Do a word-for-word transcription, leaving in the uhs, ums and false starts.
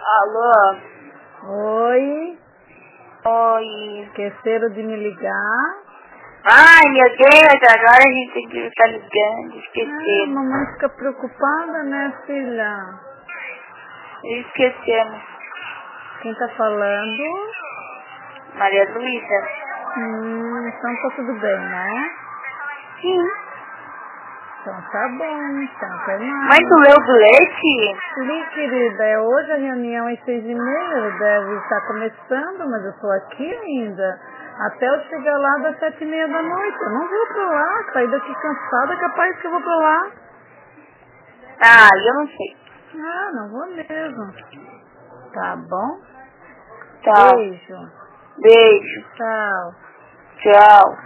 Alô? Oi? Oi. Esqueceram de me ligar? Ai, meu Deus, agora a gente tem estar ligando, Ah, esquecemos. mamãe fica preocupada, né, filha? Esquecemos. Quem tá falando? Maria Luísa? Hum, então tá tudo bem, né? Sim. Então tá bom, então até mais. Mãe, tu leu o bilhete? Li, querida, é hoje a reunião às seis e meia, deve estar começando, mas eu tô aqui ainda. Até eu chegar lá das sete e meia da noite. Eu não vou pra lá, sair daqui cansada, capaz que eu vou pra lá. Ah, eu não sei. Ah, não vou mesmo. Tá bom? Tchau. Beijo. Beijo. Tchau. Tchau.